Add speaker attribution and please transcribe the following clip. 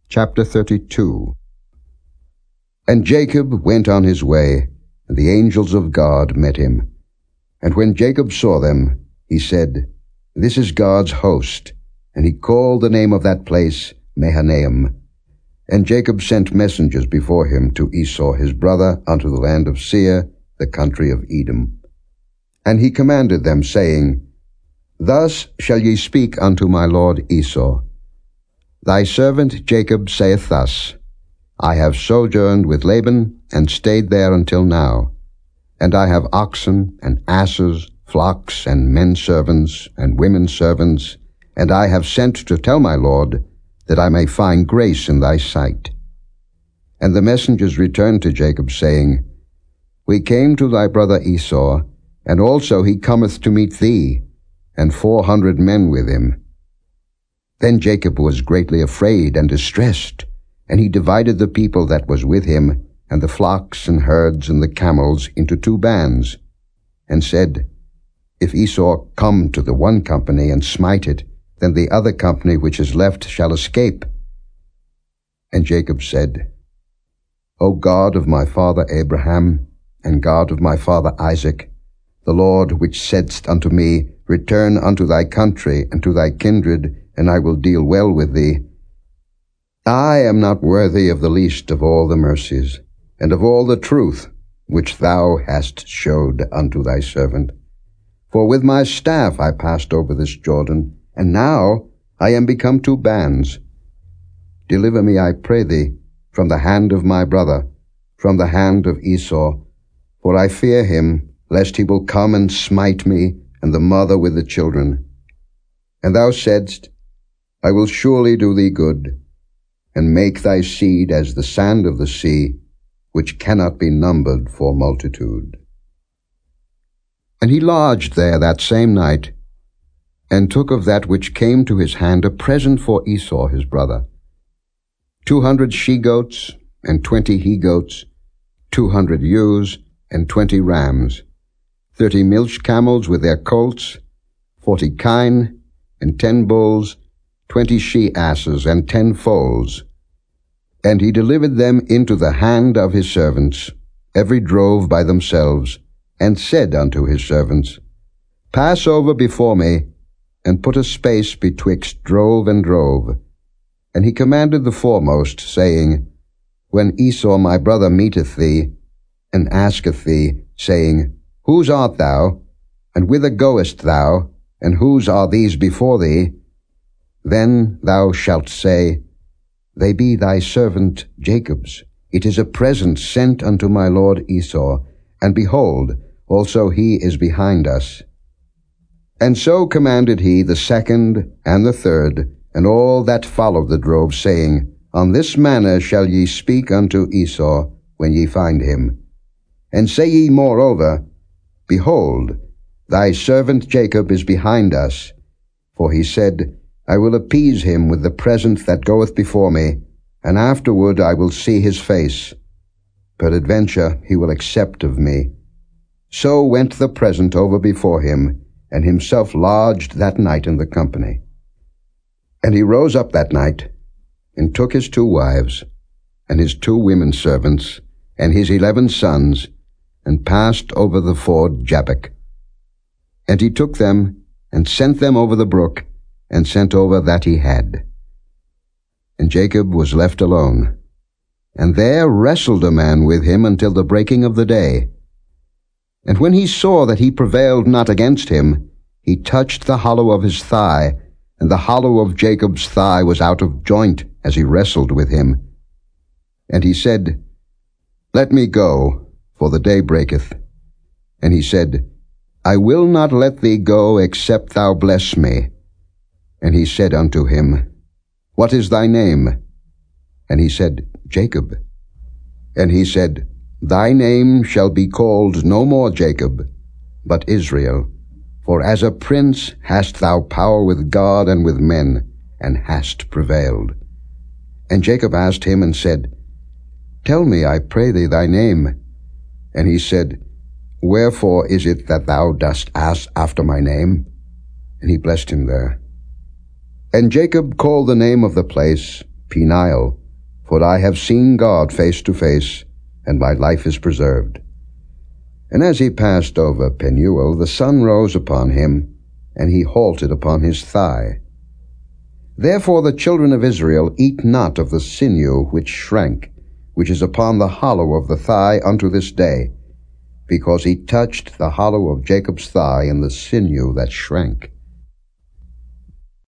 Speaker 1: Chapter 32. And Jacob went on his way, and the angels of God met him. And when Jacob saw them, he said, This is God's host. And he called the name of that place Mahanaim. And Jacob sent messengers before him to Esau his brother unto the land of Seir, the country of Edom. And he commanded them, saying, Thus shall ye speak unto my lord Esau. Thy servant Jacob saith thus, I have sojourned with Laban, and stayed there until now. And I have oxen, and asses, flocks, and men servants, and women servants, and I have sent to tell my lord, that I may find grace in thy sight. And the messengers returned to Jacob, saying, We came to thy brother Esau, and also he cometh to meet thee, and 400 men with him. Then Jacob was greatly afraid and distressed, and he divided the people that was with him, and the flocks and herds and the camels into 2 bands, and said, If Esau come to the one company and smite it, then the other company which is left shall escape. And Jacob said, O God of my father Abraham, and God of my father Isaac, the Lord which saidst unto me, Return unto thy country and to thy kindred, and I will deal well with thee. I am not worthy of the least of all the mercies, and of all the truth which thou hast showed unto thy servant. For with my staff I passed over this Jordan, and now I am become 2 bands. Deliver me, I pray thee, from the hand of my brother, from the hand of Esau, for I fear him, lest he will come and smite me, and the mother with the children. And thou saidst, I will surely do thee good, and make thy seed as the sand of the sea, which cannot be numbered for multitude. And he lodged there that same night, and took of that which came to his hand a present for Esau his brother, 200 she-goats, and 20 he-goats, 200 ewes, and 20 rams, 30 milch camels with their colts, 40 kine, and 10 bulls, 20 she-asses, and 10 foals. And he delivered them into the hand of his servants, every drove by themselves, and said unto his servants, Pass over before me, and put a space betwixt drove and drove. And he commanded the foremost, saying, When Esau my brother meeteth thee, and asketh thee, saying, Whose art thou? And whither goest thou? And whose are these before thee? Then thou shalt say, They be thy servant Jacob's. It is a present sent unto my lord Esau, and behold, also he is behind us. And so commanded he the 2nd and the 3rd, and all that followed the drove, saying, On this manner shall ye speak unto Esau when ye find him. And say ye moreover, Behold, thy servant Jacob is behind us. For he said, I will appease him with the present that goeth before me, and afterward I will see his face. Peradventure he will accept of me. So went the present over before him, and himself lodged that night in the company. And he rose up that night, and took his 2 wives, and his 2 women servants, and his 11 sons, and passed over the ford Jabbok. And he took them, and sent them over the brook, and sent over that he had. And Jacob was left alone, and there wrestled a man with him until the breaking of the day. And when he saw that he prevailed not against him, he touched the hollow of his thigh, and the hollow of Jacob's thigh was out of joint as he wrestled with him. And he said, Let me go, for the day breaketh. And he said, I will not let thee go, except thou bless me. And he said unto him, What is thy name? And he said, Jacob. And he said, Thy name shall be called no more Jacob, but Israel. For as a prince hast thou power with God and with men, and hast prevailed. And Jacob asked him and said, Tell me, I pray thee, thy name. And he said, Wherefore is it that thou dost ask after my name? And he blessed him there. And Jacob called the name of the place Peniel, for I have seen God face to face, and my life is preserved. And as he passed over Penuel, the sun rose upon him, and he halted upon his thigh. Therefore the children of Israel eat not of the sinew which shrank, which is upon the hollow of the thigh unto this day, because he touched the hollow of Jacob's thigh in the sinew that shrank.